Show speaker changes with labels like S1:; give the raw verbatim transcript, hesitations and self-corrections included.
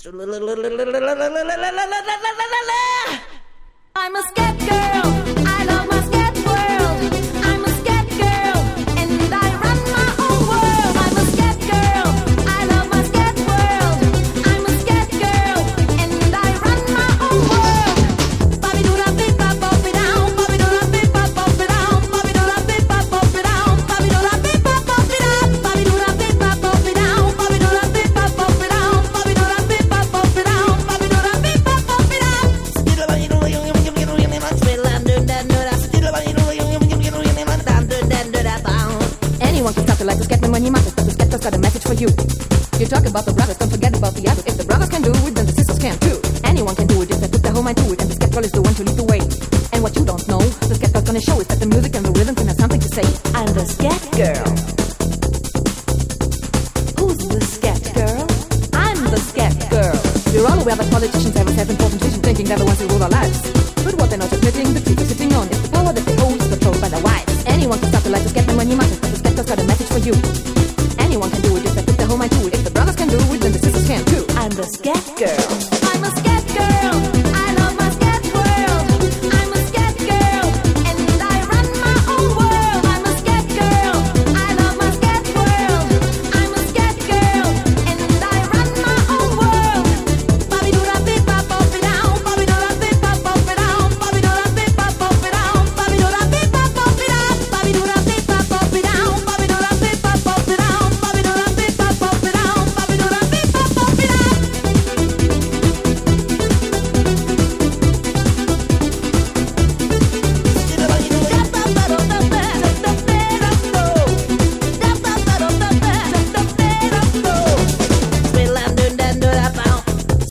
S1: I'm a scat girl. I love my scat world. I'm a scat girl, and I run my own world. I'm a scat girl. I love my scat world. I'm a scat girl, and I run my own world. Bobby do da bip bop bop it down. Bobby do da bip bop bop it down. Bobby do da bip bop bop it down. Bobby do da bip bop bop it down. Bobby do da bip bop bop it down. Bobby do da bip bop bop it down. Bobby do da bip bop bop it down. Bobby do da bip bop bop it down. Anyone can start to like to get me when he matters, but the skeptic's got a message for you. You talk about the brothers, don't forget about the others. If the brothers can do it, then the sisters can too. Anyone can do it if they put their whole mind to it, and the skeptic is the one to lead the way. And what you don't know, the skeptic's gonna show is that the music and the rhythm can have something to say. I'm the scat girl. Who's the scat girl? I'm the scat girl. You're all aware that politicians have have important vision, thinking they're the ones who rule our lives. But what they're not admitting, the truth is sitting on, is the power that they hold is controlled by their wives. Anyone can start to like the skeptic when he matters, but the skeptic's got a message for you. Anyone can do it if they put their whole mind to it. If the brothers can do it, then the sisters can too. I'm the scat girl.